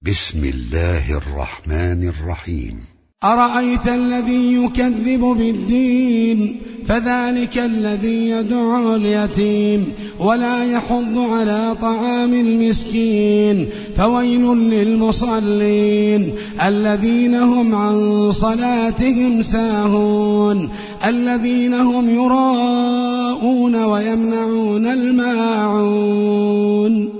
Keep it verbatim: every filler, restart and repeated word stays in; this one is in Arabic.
بسم الله الرحمن الرحيم. أرأيت الذي يكذب بالدين فذلك الذي يدعو اليتيم ولا يحض على طعام المسكين فويل للمصلين الذين هم عن صلاتهم ساهون الذين هم يراءون ويمنعون الماعون.